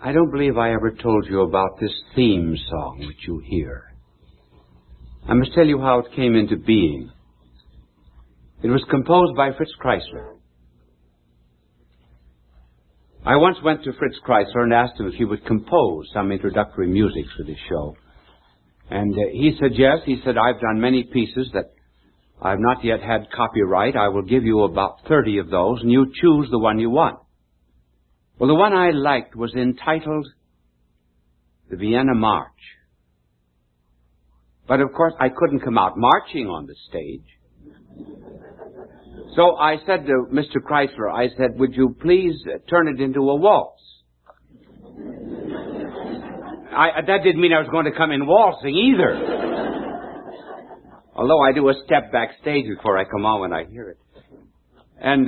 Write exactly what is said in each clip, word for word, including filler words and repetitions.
I don't believe I ever told you about this theme song which you hear. I must tell you how it came into being. It was composed by Fritz Kreisler. I once went to Fritz Kreisler and asked him if he would compose some introductory music for this show. And uh, he said yes. He said, I've done many pieces that I've not yet had copyright. I will give you about thirty of those, and you choose the one you want. Well, the one I liked was entitled The Vienna March. But, of course, I couldn't come out marching on the stage. So I said to Mister Kreisler, I said, would you please turn it into a waltz? I, that didn't mean I was going to come in waltzing either. Although I do a step backstage before I come on when I hear it. And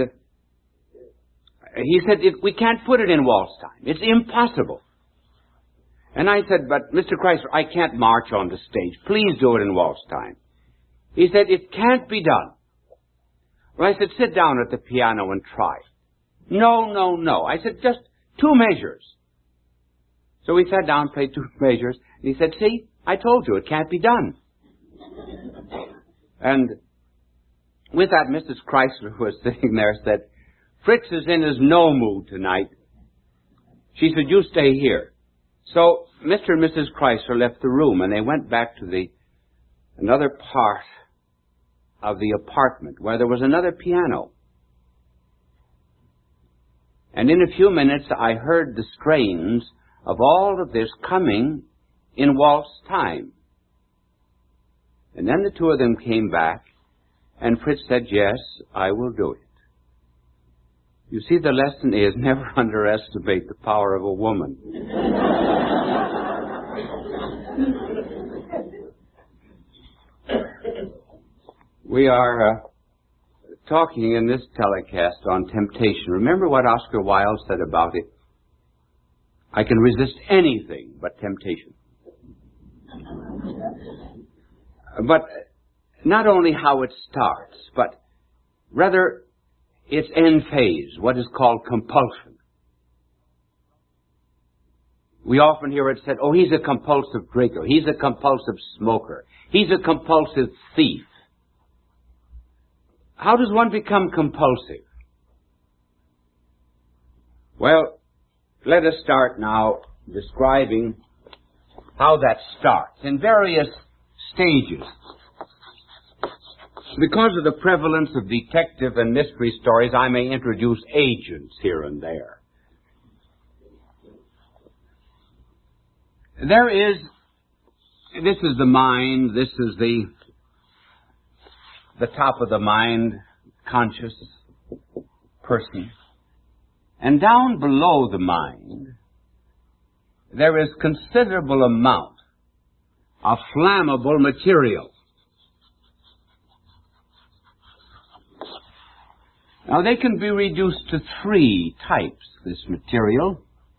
he said, we can't put it in waltz time. It's impossible. And I said, but Mister Kreisler, I can't march on the stage. Please do it in waltz time. He said, it can't be done. Well, I said, sit down at the piano and try. No, no, no. I said, just two measures. So he sat down, played two measures, and he said, see, I told you, it can't be done. And with that, Missus Kreisler, who was sitting there, said, Fritz is in his no mood tonight. She said, you stay here. So Mister and Missus Kreisler left the room, and they went back to the another part of the apartment where there was another piano. And in a few minutes, I heard the strains of all of this coming in waltz time. And then the two of them came back, and Fritz said, yes, I will do it. You see, the lesson is never underestimate the power of a woman. We are uh, talking in this telecast on temptation. Remember what Oscar Wilde said about it? I can resist anything but temptation. But not only how it starts, but rather its end phase, what is called compulsion. We often hear it said, oh, he's a compulsive drinker. He's a compulsive smoker. He's a compulsive thief. How does one become compulsive? Well, let us start now describing how that starts in various stages. Because of the prevalence of detective and mystery stories, I may introduce agents here and there. There is, this is the mind, this is the, the top of the mind, conscious person. And down below the mind, there is considerable amount of flammable material. Now, they can be reduced to three types, this material.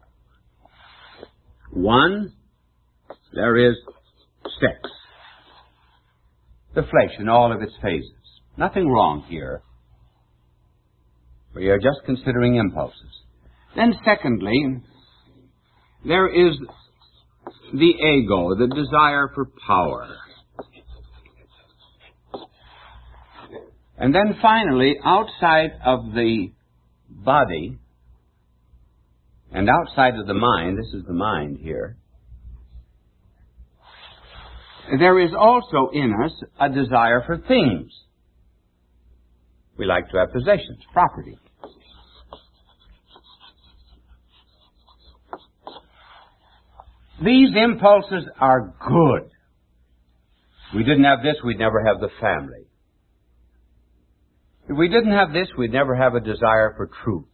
One, there is sex. The flesh in all of its phases. Nothing wrong here. We are just considering impulses. Then secondly, there is the ego, the desire for power. And then finally, outside of the body and outside of the mind, this is the mind here, there is also in us a desire for things. We like to have possessions, property. These impulses are good. If we didn't have this, we'd never have the family. If we didn't have this, we'd never have a desire for truth.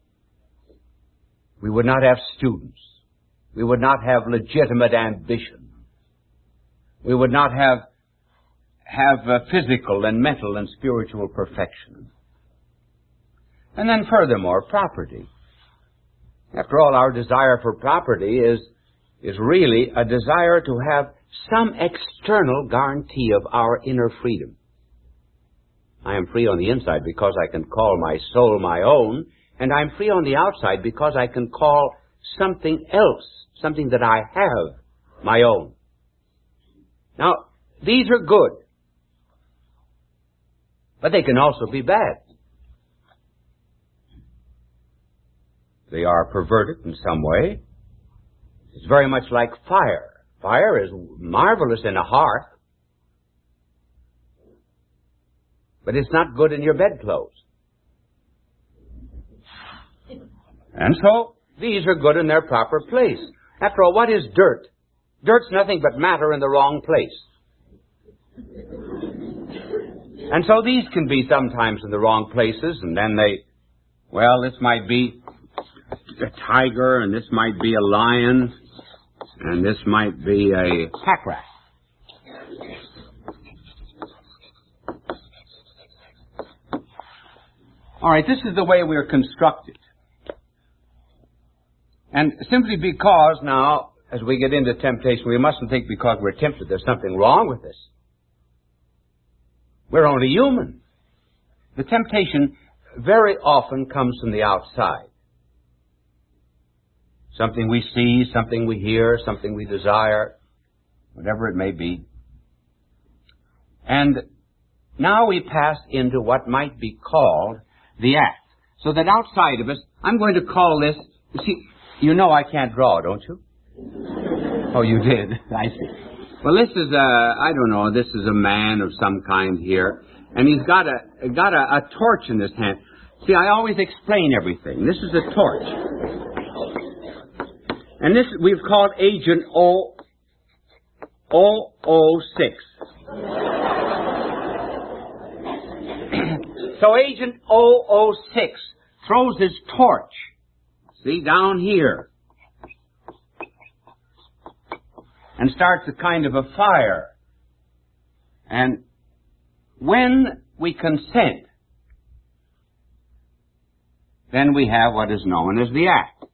We would not have students. We would not have legitimate ambition. We would not have have uh, physical and mental and spiritual perfection. And then furthermore, property. After all, our desire for property is, is really a desire to have some external guarantee of our inner freedom. I am free on the inside because I can call my soul my own, and I'm free on the outside because I can call something else, something that I have, my own. Now, these are good, but they can also be bad. They are perverted in some way. It's very much like fire. Fire is marvelous in a hearth, but it's not good in your bedclothes. And so, these are good in their proper place. After all, what is dirt? Dirt's nothing but matter in the wrong place. And so these can be sometimes in the wrong places, and then they, well, this might be a tiger, and this might be a lion, and this might be a pack rat. All right, this is the way we are constructed. And simply because now, as we get into temptation, we mustn't think because we're tempted there's something wrong with us. We're only human. The temptation very often comes from the outside. Something we see, something we hear, something we desire, whatever it may be. And now we pass into what might be called the act. So that outside of us, I'm going to call this, you see, you know I can't draw, don't you? Oh, you did. I see. Well, this is a, I don't know, this is a man of some kind here, and he's got a, got a, a torch in his hand. See, I always explain everything. This is a torch. And this we've called Agent O, O O six. So Agent O O six throws his torch, see, down here, and starts a kind of a fire. And when we consent, then we have what is known as the act.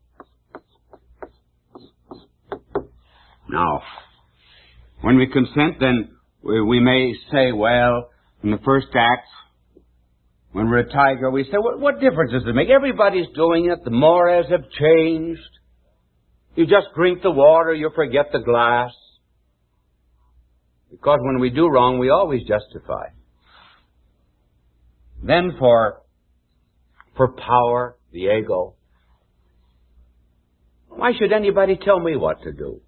Now, when we consent, then we, we may say, well, in the first act, when we're a tiger, we say, what, what difference does it make? Everybody's doing it. The mores have changed. You just drink the water, you forget the glass. Because when we do wrong, we always justify. Then for, for power, the ego. Why should anybody tell me what to do?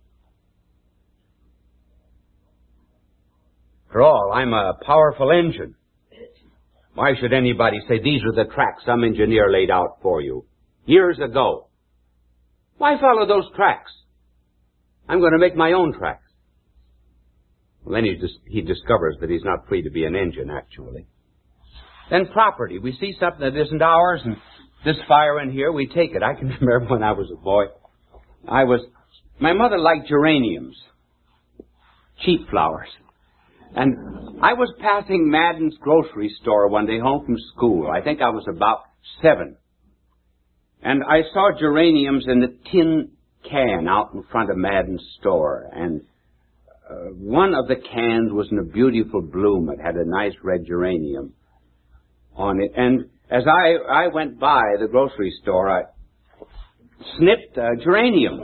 After all, I'm a powerful engine. Why should anybody say, these are the tracks some engineer laid out for you years ago? Why follow those tracks? I'm going to make my own tracks. Well, then he, dis- he discovers that he's not free to be an engine, actually. Then property. We see something that isn't ours, and this fire in here, we take it. I can remember when I was a boy, I was, my mother liked geraniums, cheap flowers. And I was passing Madden's grocery store one day home from school. I think I was about seven. And I saw geraniums in the tin can out in front of Madden's store. And uh, one of the cans was in a beautiful bloom. It had a nice red geranium on it. And as I, I went by the grocery store, I snipped a geranium.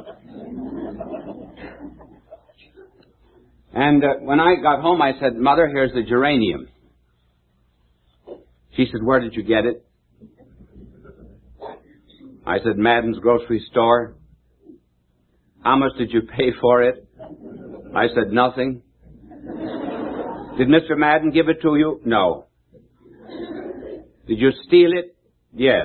And uh, when I got home, I said, Mother, here's the geranium. She said, where did you get it? I said, Madden's grocery store. How much did you pay for it? I said, nothing. Did Mister Madden give it to you? No. Did you steal it? Yes.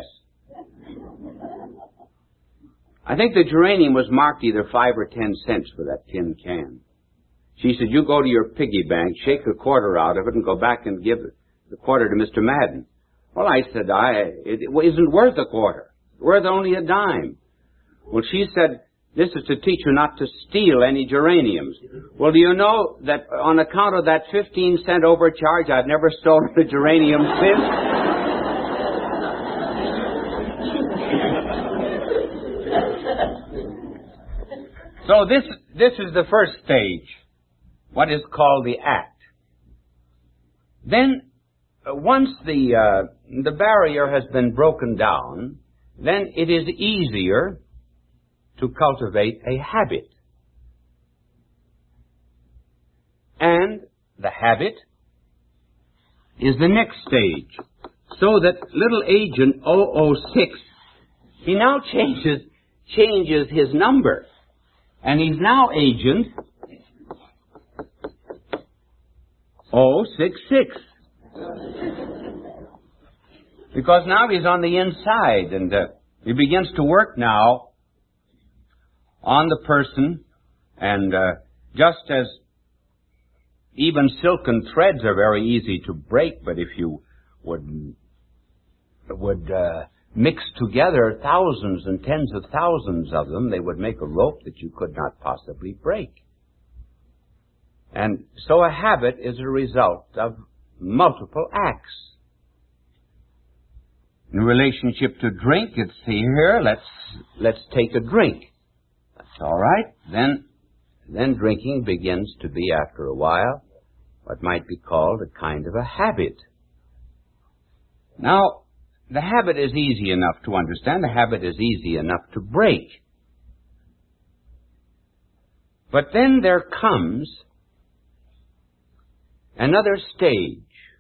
I think the geranium was marked either five or ten cents for that tin can. She said, you go to your piggy bank, shake a quarter out of it, and go back and give the quarter to Mister Madden. Well, I said, I, it, it isn't worth a quarter. It's worth only a dime. Well, she said, this is to teach you not to steal any geraniums. Well, do you know that on account of that fifteen cent overcharge, I've never stolen a geranium since? So this, this is the first stage. What is called the act. Then, uh, once the uh, the barrier has been broken down, then it is easier to cultivate a habit. And the habit is the next stage. So that little agent zero zero six, he now changes, changes his number. And he's now agent zero zero six six. Because now he's on the inside, and uh, he begins to work now on the person, and uh, just as even silken threads are very easy to break, but if you would would uh, mix together thousands and tens of thousands of them, they would make a rope that you could not possibly break. And so a habit is a result of multiple acts. In relationship to drink, it's here, let's let's take a drink. That's all right. Then then drinking begins to be, after a while, what might be called a kind of a habit. Now, the habit is easy enough to understand. The habit is easy enough to break. But then there comes another stage.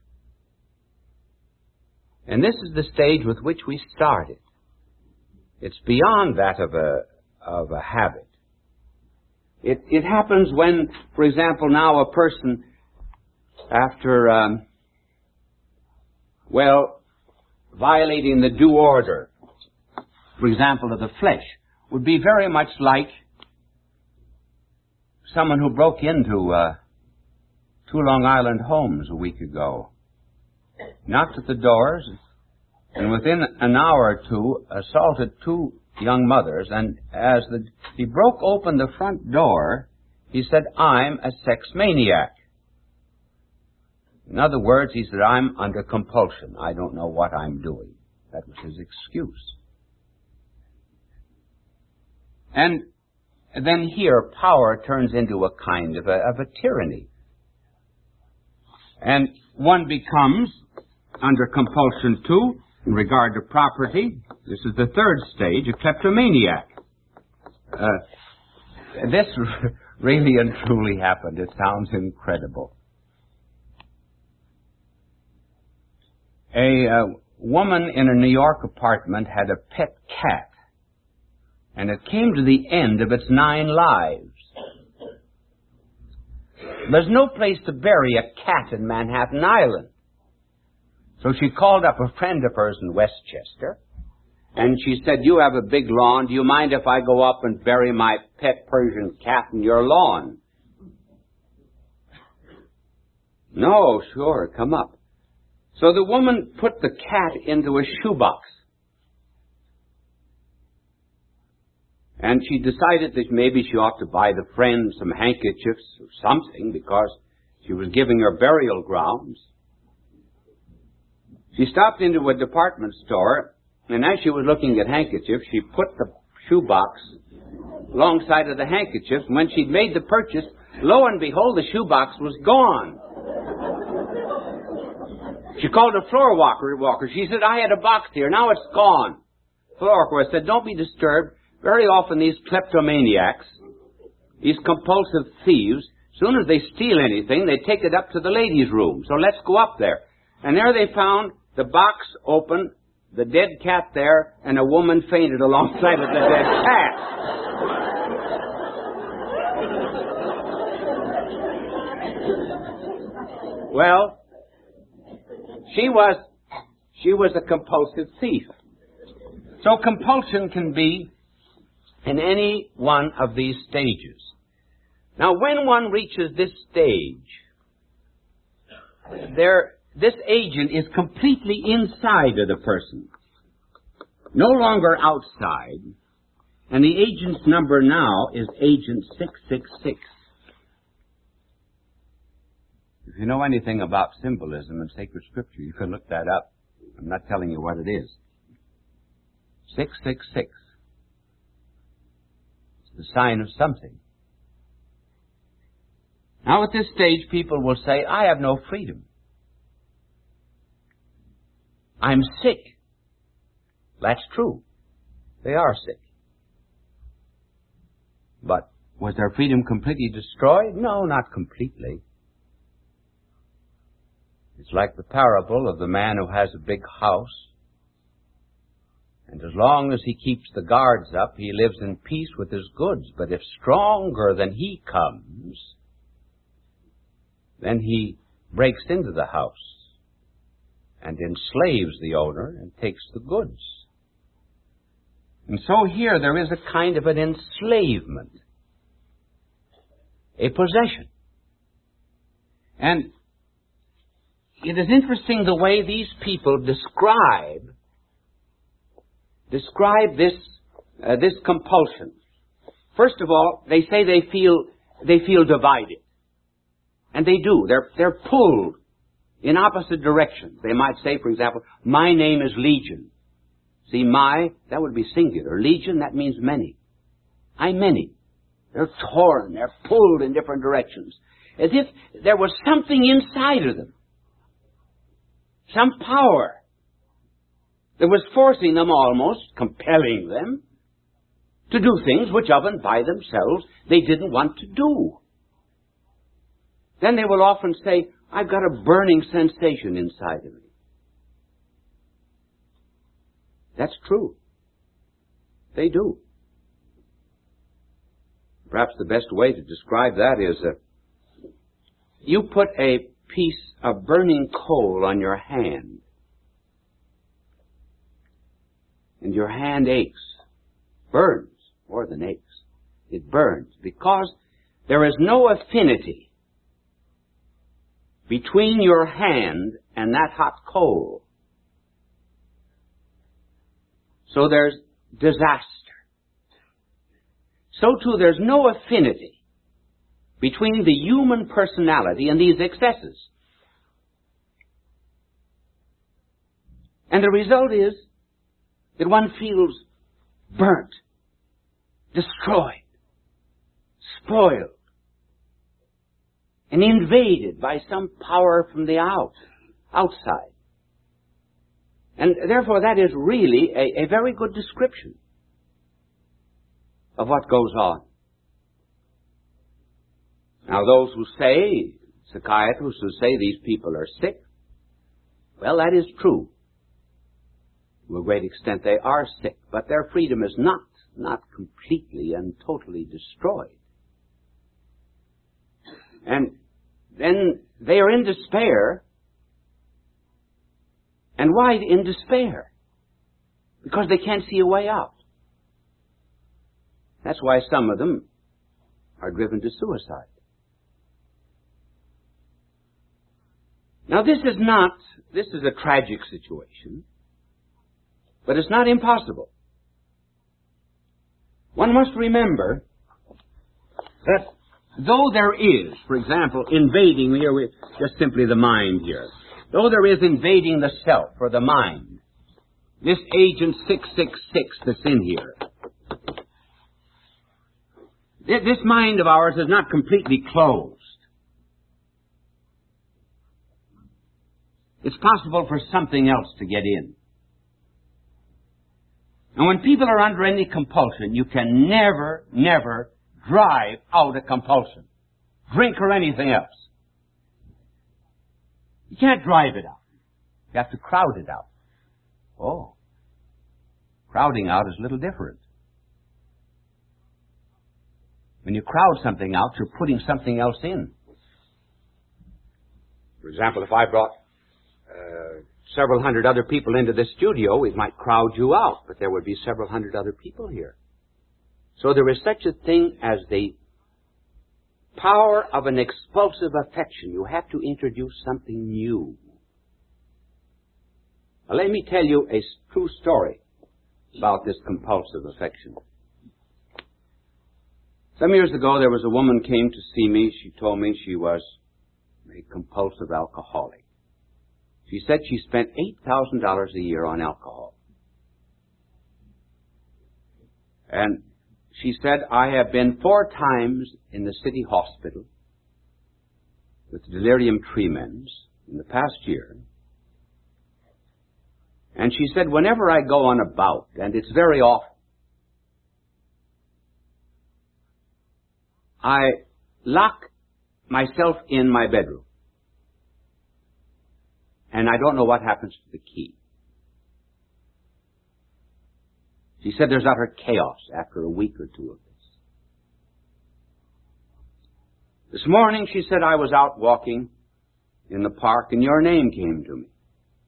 And this is the stage with which we started. It's beyond that of a, of a habit. It, it happens when, for example, now a person, after, um, well, violating the due order, for example, of the flesh, would be very much like someone who broke into uh, two Long Island homes a week ago, knocked at the doors, and within an hour or two assaulted two young mothers, and as the, he broke open the front door, he said, "I'm a sex maniac." In other words, he said, "I'm under compulsion. I don't know what I'm doing." That was his excuse. And then here, power turns into a kind of a, of a tyranny. And one becomes under compulsion too, in regard to property. This is the third stage, a kleptomaniac. Uh, this really and truly happened. It sounds incredible. A uh, woman in a New York apartment had a pet cat, and it came to the end of its nine lives. There's no place to bury a cat in Manhattan Island. So she called up a friend of hers in Westchester, and she said, "You have a big lawn. Do you mind if I go up and bury my pet Persian cat in your lawn?" "No, sure, come up." So the woman put the cat into a shoebox. And she decided that maybe she ought to buy the friend some handkerchiefs or something, because she was giving her burial grounds. She stopped into a department store, and as she was looking at handkerchiefs, she put the shoebox alongside of the handkerchiefs. And when she'd made the purchase, lo and behold, the shoebox was gone. She called a floor walker. walker. She said, "I had a box here. Now it's gone." Floor walker said, "Don't be disturbed. Very often these kleptomaniacs, these compulsive thieves, as soon as they steal anything, they take it up to the ladies' room. So let's go up there." And there they found the box open, the dead cat there, and a woman fainted alongside of the dead cat. Well, she was, she was a compulsive thief. So compulsion can be in any one of these stages. Now, when one reaches this stage, there, this agent is completely inside of the person, no longer outside, and the agent's number now is agent six six six. If you know anything about symbolism in sacred scripture, you can look that up. I'm not telling you what it is. six six six. It's the sign of something. Now at this stage, people will say, "I have no freedom. I'm sick." That's true. They are sick. But was their freedom completely destroyed? No, not completely. It's like the parable of the man who has a big house, and as long as he keeps the guards up, he lives in peace with his goods. But if stronger than he comes, then he breaks into the house and enslaves the owner and takes the goods. And so here there is a kind of an enslavement, a possession. And it is interesting the way these people describe describe this uh, this compulsion. First of all, they say they feel they feel divided, and they do. They're they're pulled in opposite directions. They might say, for example, "My name is Legion." See, my, that would be singular. Legion, that means many. I'm many. They're torn. They're pulled in different directions, as if there was something inside of them, some power that was forcing them, almost compelling them to do things which of and by themselves they didn't want to do. Then they will often say, "I've got a burning sensation inside of me." That's true. They do. Perhaps the best way to describe that is uh, you put a piece of burning coal on your hand, and your hand aches, burns more than aches. It burns because there is no affinity between your hand and that hot coal. So there's disaster. So too there's no affinity between the human personality and these excesses. And the result is that one feels burnt, destroyed, spoiled, and invaded by some power from the out, outside. And therefore that is really a, a very good description of what goes on. Now those who say, psychiatrists who say these people are sick, well, that is true. To a great extent they are sick, but their freedom is not, not completely and totally destroyed. And then they are in despair. And why in despair? Because they can't see a way out. That's why some of them are driven to suicide. Now this is not, this is a tragic situation, but it's not impossible. One must remember that though there is, for example, invading here with just simply the mind here, though there is invading the self or the mind, this agent six six six that's in here, this mind of ours is not completely closed. It's possible for something else to get in. And when people are under any compulsion, you can never, never drive out a compulsion. Drink or anything else. You can't drive it out. You have to crowd it out. Oh. Crowding out is a little different. When you crowd something out, you're putting something else in. For example, if I brought uh, several hundred other people into the studio, we might crowd you out, but there would be several hundred other people here. So there is such a thing as the power of an expulsive affection. You have to introduce something new. Now, let me tell you a true story about this compulsive affection. Some years ago, there was a woman came to see me. She told me she was a compulsive alcoholic. She said she spent eight thousand dollars a year on alcohol. And she said, "I have been four times in the city hospital with delirium tremens in the past year." And she said, "Whenever I go on a bout, and it's very often, I lock myself in my bedroom. And I don't know what happens to the key. She said there's utter chaos after a week or two of this. This morning, she said, I was out walking in the park and your name came to me.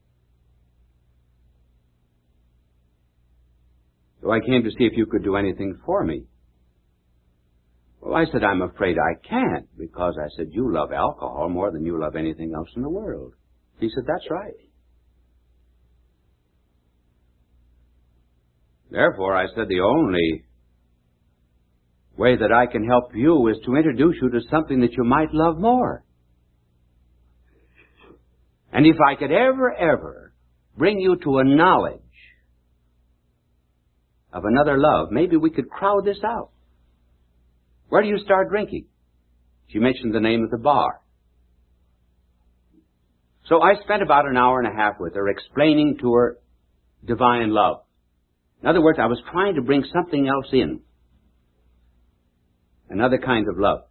So I came to see if you could do anything for me. Well, I said, I'm afraid I can't, because I said, you love alcohol more than you love anything else in the world. He said, that's right. Therefore, I said, the only way that I can help you is to introduce you to something that you might love more. And if I could ever, ever bring you to a knowledge of another love, maybe we could crowd this out. Where do you start drinking? She mentioned the name of the bar. So I spent about an hour and a half with her explaining to her divine love. In other words, I was trying to bring something else in. Another kind of love.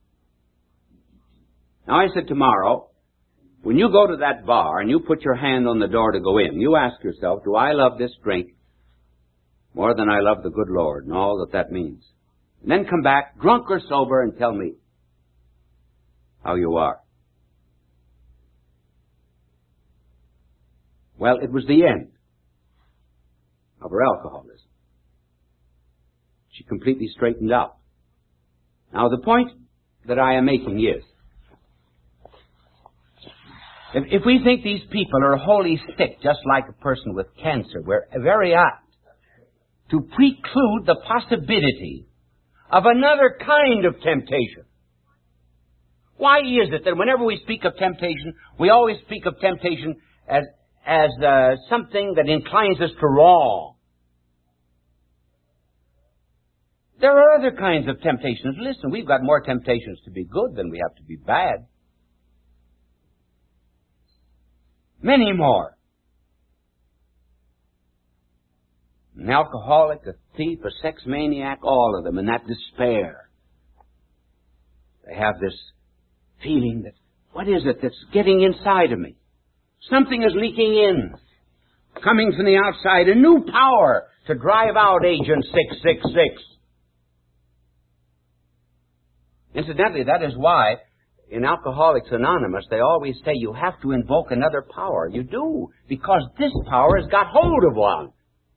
Now I said tomorrow, when you go to that bar and you put your hand on the door to go in, you ask yourself, do I love this drink more than I love the good Lord and all that that means? And then come back, drunk or sober, and tell me how you are. Well, it was the end of her alcoholism. She completely straightened out. Now, the point that I am making is, if, if we think these people are wholly sick, just like a person with cancer, we're very apt to preclude the possibility of another kind of temptation. Why is it that whenever we speak of temptation, we always speak of temptation as, as uh, something that inclines us to wrong? There are other kinds of temptations. Listen, we've got more temptations to be good than we have to be bad. Many more. An alcoholic, a thief, a sex maniac, all of them, in that despair. They have this feeling that, what is it that's getting inside of me? Something is leaking in, coming from the outside, a new power to drive out Agent six six six. Incidentally, that is why in Alcoholics Anonymous they always say you have to invoke another power. You do, because this power has got hold of one.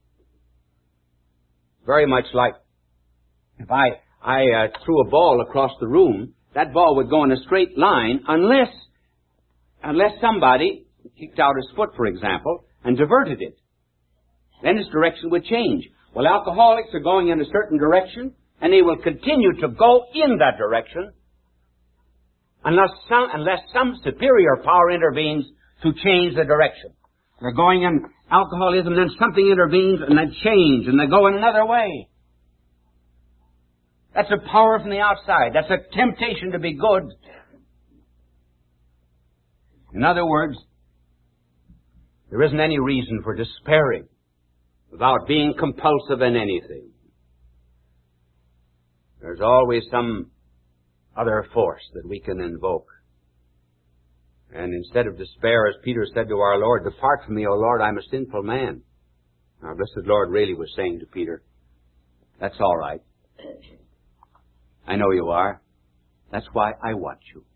Very much like if I, I uh, threw a ball across the room, that ball would go in a straight line unless, unless somebody kicked out his foot, for example, and diverted it. Then its direction would change. Well, alcoholics are going in a certain direction, and they will continue to go in that direction unless some, unless some superior power intervenes to change the direction. They're going in alcoholism, then something intervenes, and they change, and they go in another way. That's a power from the outside. That's a temptation to be good. In other words, there isn't any reason for despairing without being compulsive in anything. There's always some other force that we can invoke. And instead of despair, as Peter said to our Lord, depart from me, O Lord, I'm a sinful man. Our blessed Lord really was saying to Peter, that's all right. I know you are. That's why I want you.